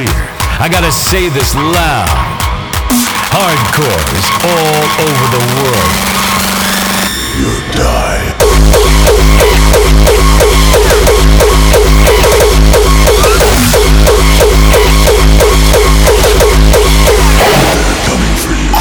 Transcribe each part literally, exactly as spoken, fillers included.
clear. I gotta say this loud. Hardcore is all over the world. You die. Coming for you.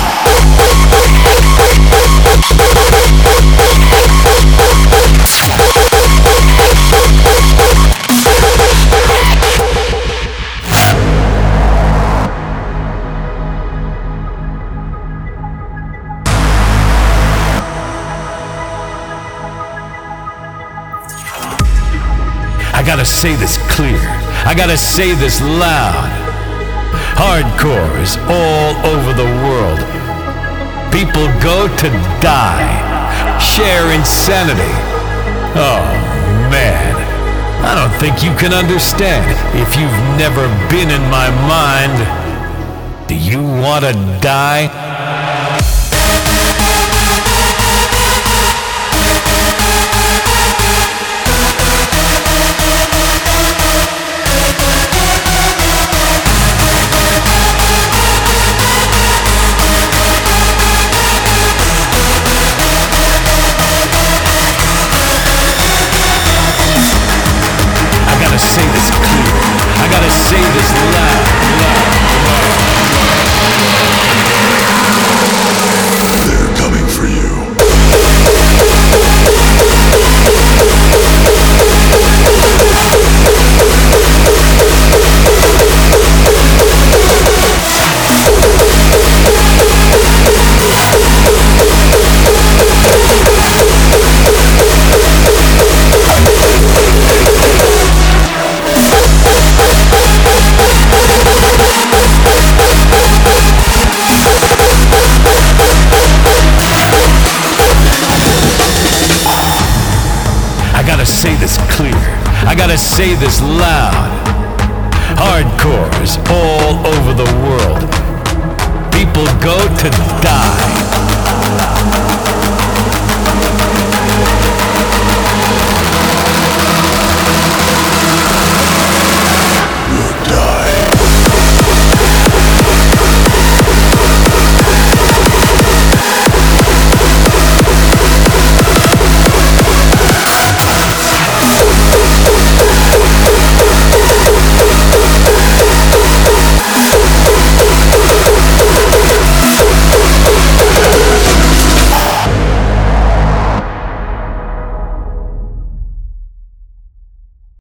I gotta say this clear. I gotta say this loud. Hardcore is all over the world. People go to die. Share insanity. Oh, man. I don't think you can understand if you've never been in my mind. Do you want to die? I gotta say this clear. I gotta say this loud, loud, loud. They're coming for you. I gotta say this clear. I gotta say this loud. Hardcore is all over the world. People go to die.